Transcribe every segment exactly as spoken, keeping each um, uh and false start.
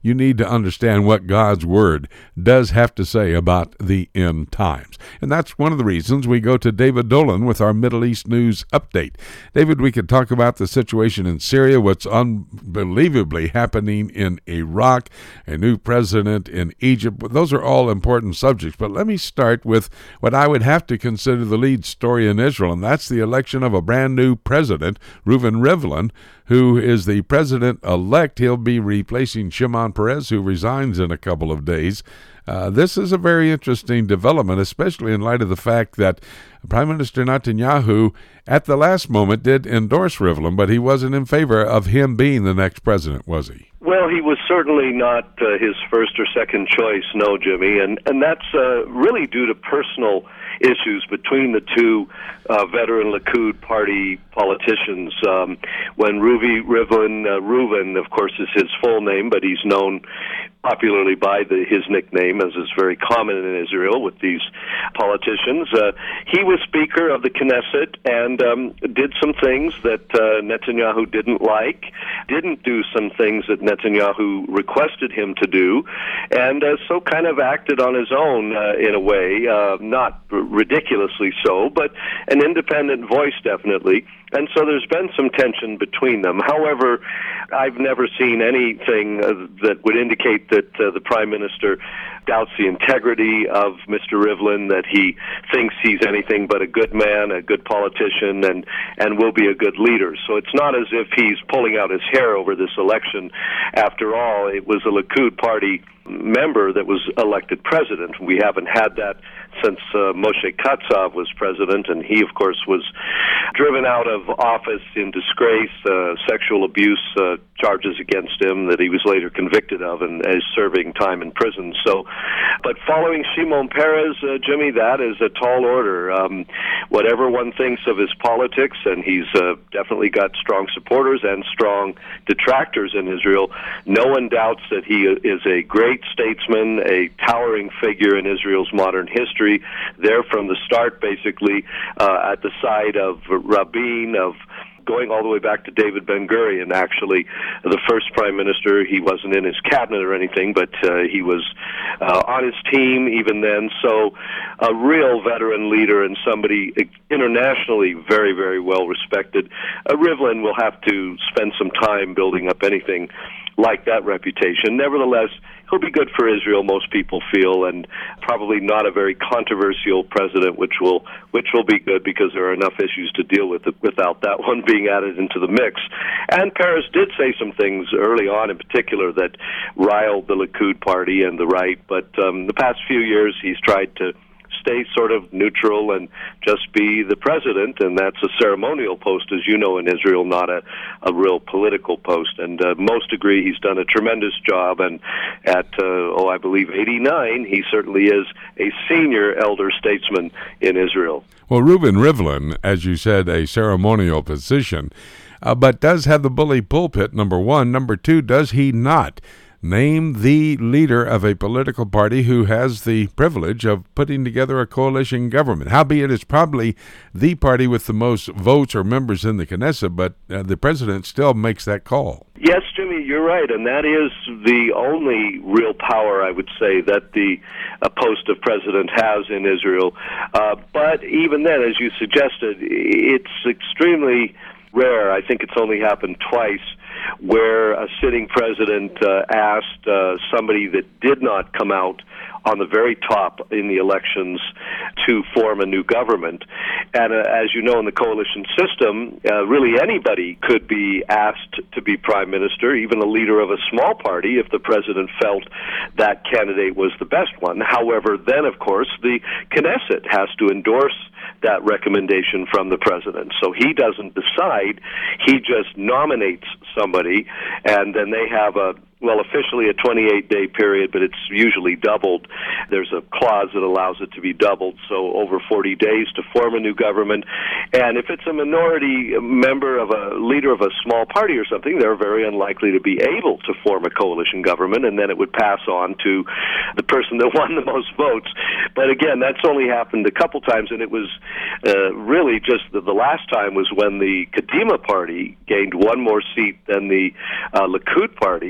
you need to understand what God's Word does have to say about the end times. And that's one of the reasons we go to David Dolan with our Middle East News Update. David, we could talk about the situation in Syria, what's unbelievably happening in Iraq, a new president in Egypt. Those are all important subjects. But let me start with what I would have to consider the lead story in Israel, and that's the election of a brand new president, Reuven Rivlin, who is the president-elect. He'll be replacing Shimon Peres, who resigns in a couple of days. Uh, this is a very interesting development, especially in light of the fact that Prime Minister Netanyahu, at the last moment, did endorse Rivlin, but he wasn't in favor of him being the next president, was he? Well, he was certainly not uh, his first or second choice, no, Jimmy, and, and that's uh, really due to personal issues between the two uh, veteran Likud Party politicians. Um, when Ruvi Rivlin, uh, Reuven, of course, is his full name, but he's known popularly by the, his nickname, as is very common in Israel with these politicians. Uh, he was Speaker of the Knesset and um, did some things that uh, Netanyahu didn't like, didn't do some things that Netanyahu requested him to do, and uh, so kind of acted on his own uh, in a way, uh, not ridiculously so, but an independent voice definitely. And so there's been some tension between them. However, I've never seen anything uh, that would indicate that uh, the Prime Minister doubts the integrity of Mister Rivlin, that he thinks he's anything but a good man, a good politician, and, and will be a good leader. So it's not as if he's pulling out his hair over this election. After all, it was a Likud Party member that was elected president. We haven't had that since uh, Moshe Katsav was president, and he, of course, was driven out of office in disgrace, uh, sexual abuse uh, charges against him that he was later convicted of and is serving time in prison. So, but following Shimon Peres, uh, Jimmy, that is a tall order. Um, whatever one thinks of his politics, and he's uh, definitely got strong supporters and strong detractors in Israel, no one doubts that he is a great statesman, a towering figure in Israel's modern history, there from the start, basically, uh, at the side of Rabin, of going all the way back to David Ben-Gurion, actually, the first prime minister. He wasn't in his cabinet or anything, but uh, he was uh, on his team even then. So a real veteran leader and somebody internationally very, very well respected. Uh, Rivlin will have to spend some time building up anything like that reputation. Nevertheless, he'll be good for Israel, most people feel, and probably not a very controversial president, which will which will be good because there are enough issues to deal with it without that one being added into the mix. And Peres did say some things early on in particular that riled the Likud Party and the right, but um, the past few years he's tried to stay sort of neutral and just be the president, and that's a ceremonial post, as you know, in Israel, not a, a real political post. And uh, most agree he's done a tremendous job, and at, uh, oh, I believe eighty-nine, he certainly is a senior elder statesman in Israel. Well, Reuven Rivlin, as you said, a ceremonial position, uh, but does have the bully pulpit, number one. Number two, does he not name the leader of a political party who has the privilege of putting together a coalition government? Howbeit, it's probably the party with the most votes or members in the Knesset, but uh, the president still makes that call. Yes, Jimmy, you're right, and that is the only real power, I would say, that the uh, post of president has in Israel. Uh, but even then, as you suggested, it's extremely rare. I think it's only happened twice where a sitting president uh, asked uh, somebody that did not come out on the very top in the elections to form a new government. And uh, as you know, in the coalition system, uh, really anybody could be asked to be prime minister, even a leader of a small party, if the president felt that candidate was the best one. However, then, of course, the Knesset has to endorse that recommendation from the president. So he doesn't decide, he just nominates somebody, and then they have a well, officially a twenty-eight day period, but it's usually doubled. There's a clause that allows it to be doubled, so over forty days to form a new government. And if it's a minority member of a leader of a small party or something, they're very unlikely to be able to form a coalition government, and then it would pass on to the person that won the most votes. But again, that's only happened a couple times, and it was uh, really just the, the last time was when the Kadima party gained one more seat than the uh, Likud party.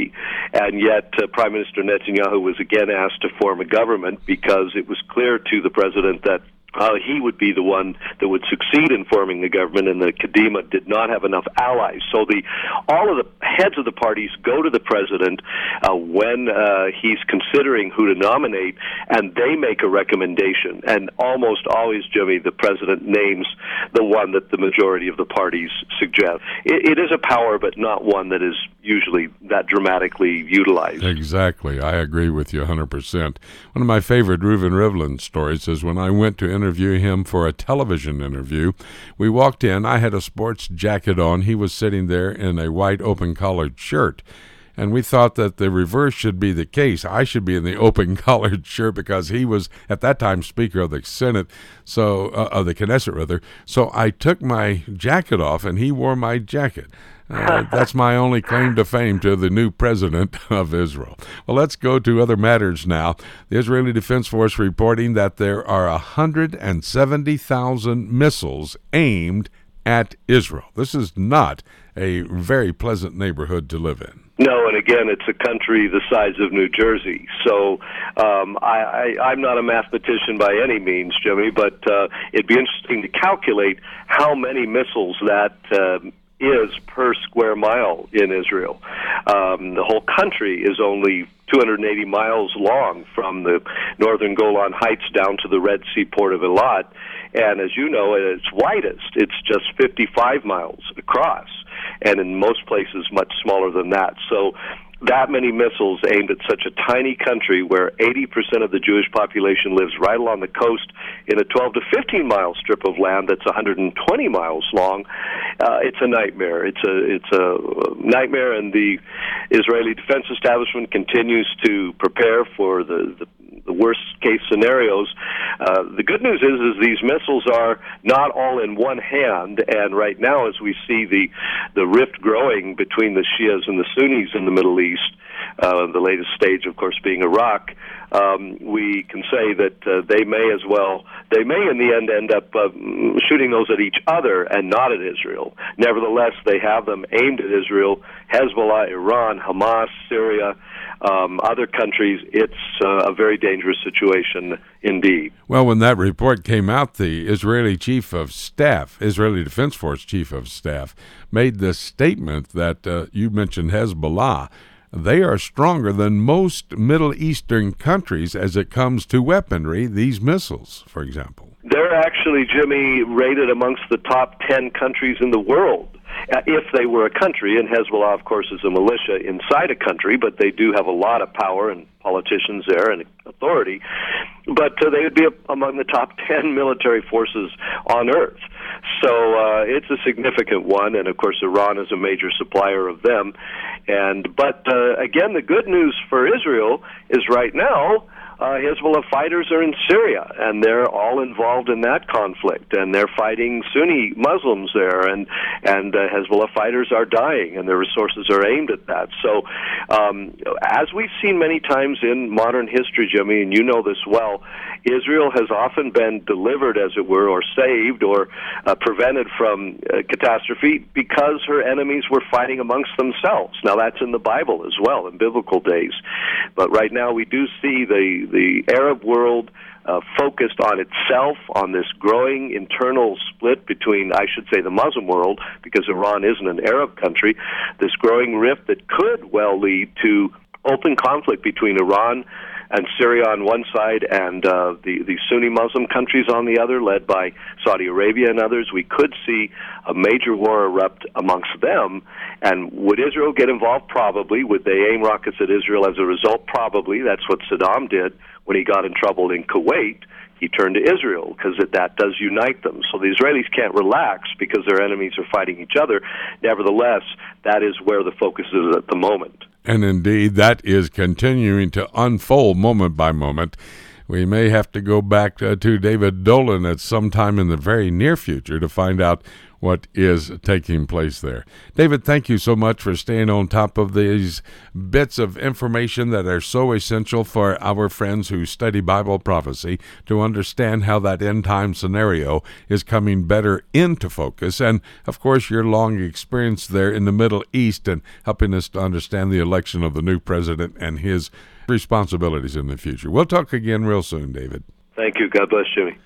And yet uh, Prime Minister Netanyahu was again asked to form a government because it was clear to the president that Uh, he would be the one that would succeed in forming the government, and the Kadima did not have enough allies. So the all of the heads of the parties go to the president uh, when uh, he's considering who to nominate, and they make a recommendation. And almost always, Jimmy, the president names the one that the majority of the parties suggest. It, it is a power, but not one that is usually that dramatically utilized. Exactly. I agree with you one hundred percent. One of my favorite Reuven Rivlin stories is when I went to interview him for a television interview. We walked in. I had a sports jacket on. He was sitting there in a white open-collared shirt. And we thought that the reverse should be the case. I should be in the open-collared shirt because he was, at that time, Speaker of the Senate, so uh, of the Knesset, rather. So I took my jacket off, and he wore my jacket. Uh, that's my only claim to fame to the new president of Israel. Well, let's go to other matters now. The Israeli Defense Force reporting that there are one hundred seventy thousand missiles aimed at Israel. This is not a very pleasant neighborhood to live in. No, and again, it's a country the size of New Jersey. So um, I, I, I'm not a mathematician by any means, Jimmy, but uh, it'd be interesting to calculate how many missiles that uh, is per square mile in Israel. Um, the whole country is only two hundred eighty miles long from the northern Golan Heights down to the Red Sea port of Eilat. And as you know, at its widest, it's just fifty-five miles across, and in most places much smaller than that. So that many missiles aimed at such a tiny country where eighty percent of the Jewish population lives right along the coast in a twelve to fifteen mile strip of land that's one hundred twenty miles long, uh, it's a nightmare. It's a it's a nightmare, and the Israeli Defense Establishment continues to prepare for the, the the worst-case scenarios. Uh, the good news is, is these missiles are not all in one hand, and right now, as we see the the rift growing between the Shias and the Sunnis in the Middle East, uh, the latest stage, of course, being Iraq, um, we can say that uh, they may as well, they may in the end end up uh, shooting those at each other and not at Israel. Nevertheless, they have them aimed at Israel, Hezbollah, Iran, Hamas, Syria, Um, other countries. It's uh, a very dangerous situation indeed. Well, when that report came out, the Israeli Chief of Staff, Israeli Defense Force Chief of Staff, made the statement that uh, you mentioned Hezbollah. They are stronger than most Middle Eastern countries as it comes to weaponry, these missiles, for example. They're actually, Jimmy, rated amongst the top ten countries in the world. Uh, if they were a country, and Hezbollah, of course, is a militia inside a country, but they do have a lot of power and politicians there and authority. But uh, they would be among the top ten military forces on Earth. So uh, it's a significant one, and of course, Iran is a major supplier of them. And but uh, again, the good news for Israel is right now, Uh, Hezbollah fighters are in Syria, and they're all involved in that conflict, and they're fighting Sunni Muslims there, and and uh, Hezbollah fighters are dying, and their resources are aimed at that. So, um, as we've seen many times in modern history, Jimmy, and you know this well, Israel has often been delivered, as it were, or saved, or uh, prevented from uh, catastrophe because her enemies were fighting amongst themselves. Now, that's in the Bible as well, in biblical days. But right now, we do see the the Arab world uh, focused on itself, on this growing internal split between, I should say, the Muslim world, because Iran isn't an Arab country, this growing rift that could well lead to open conflict between Iran and Syria on one side and uh, the, the Sunni Muslim countries on the other, led by Saudi Arabia and others. We could see a major war erupt amongst them. And would Israel get involved? Probably. Would they aim rockets at Israel as a result? Probably. That's what Saddam did when he got in trouble in Kuwait. He turned to Israel because that does unite them. So the Israelis can't relax because their enemies are fighting each other. Nevertheless, that is where the focus is at the moment. And indeed, that is continuing to unfold moment by moment. We may have to go back uh, to David Dolan at some time in the very near future to find out what is taking place there. David, thank you so much for staying on top of these bits of information that are so essential for our friends who study Bible prophecy to understand how that end-time scenario is coming better into focus. And, of course, your long experience there in the Middle East and helping us to understand the election of the new president and his responsibilities in the future. We'll talk again real soon, David. Thank you. God bless, Jimmy.